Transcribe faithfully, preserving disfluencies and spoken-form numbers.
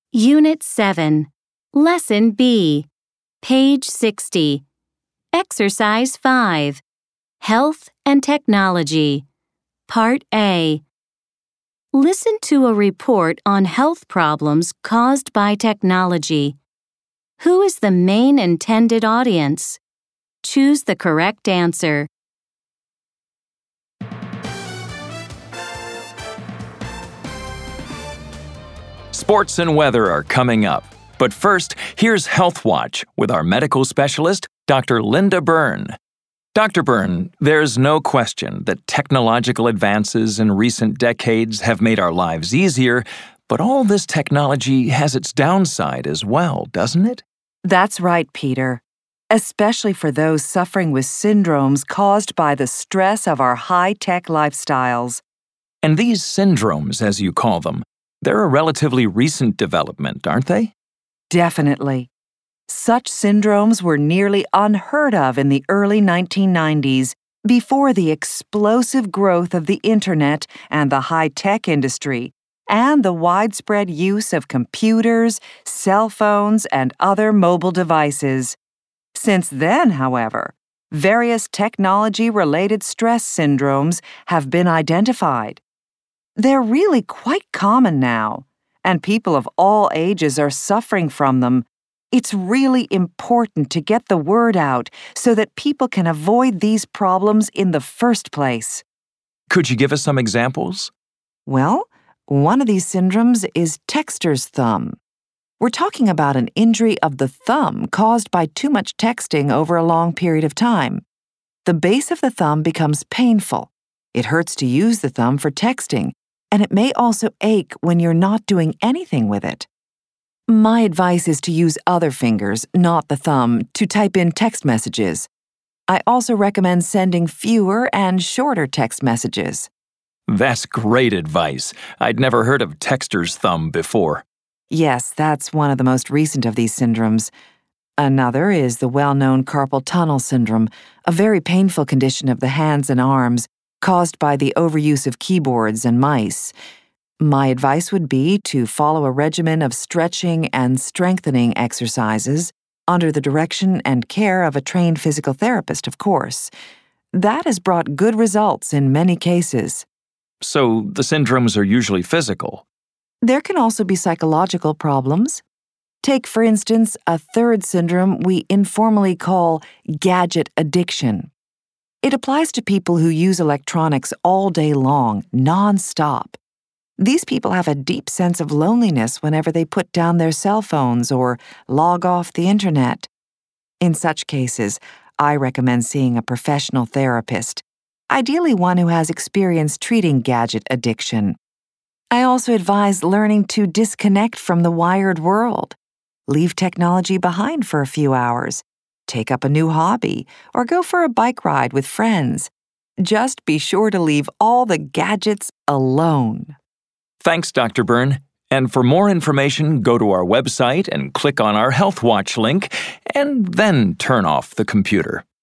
Unit seven, Lesson B, page sixty. Exercise five, Health and Technology, Part A. Listen to a report on health problems caused by technology. Who is the main intended audience? Choose the correct answer. Sports and weather are coming up. But first, here's Health Watch with our medical specialist, Doctor Linda Byrne. Doctor Byrne, there's no question that technological advances in recent decades have made our lives easier, but all this technology has its downside as well, doesn't it? That's right, Peter. Especially for those suffering with syndromes caused by the stress of our high-tech lifestyles. And these syndromes, as you call them, they're a relatively recent development, aren't they? Definitely. Such syndromes were nearly unheard of in the early nineteen nineties, before the explosive growth of the Internet and the high-tech industry, and the widespread use of computers, cell phones, and other mobile devices. Since then, however, various technology-related stress syndromes have been identified. They're really quite common now, and people of all ages are suffering from them. It's really important to get the word out so that people can avoid these problems in the first place. Could you give us some examples? Well, one of these syndromes is texter's thumb. We're talking about an injury of the thumb caused by too much texting over a long period of time. The base of the thumb becomes painful. It hurts to use the thumb for texting, and it may also ache when you're not doing anything with it. My advice is to use other fingers, not the thumb, to type in text messages. I also recommend sending fewer and shorter text messages. That's great advice. I'd never heard of texter's thumb before. Yes, that's one of the most recent of these syndromes. Another is the well-known carpal tunnel syndrome, a very painful condition of the hands and arms caused by the overuse of keyboards and mice. My advice would be to follow a regimen of stretching and strengthening exercises under the direction and care of a trained physical therapist, of course. That has brought good results in many cases. So the syndromes are usually physical. There can also be psychological problems. Take, for instance, a third syndrome we informally call gadget addiction. It applies to people who use electronics all day long, non-stop. These people have a deep sense of loneliness whenever they put down their cell phones or log off the Internet. In such cases, I recommend seeing a professional therapist, ideally one who has experience treating gadget addiction. I also advise learning to disconnect from the wired world. Leave technology behind for a few hours. Take up a new hobby, or go for a bike ride with friends. Just be sure to leave all the gadgets alone. Thanks, Doctor Byrne. And for more information, go to our website and click on our Health Watch link, and then turn off the computer.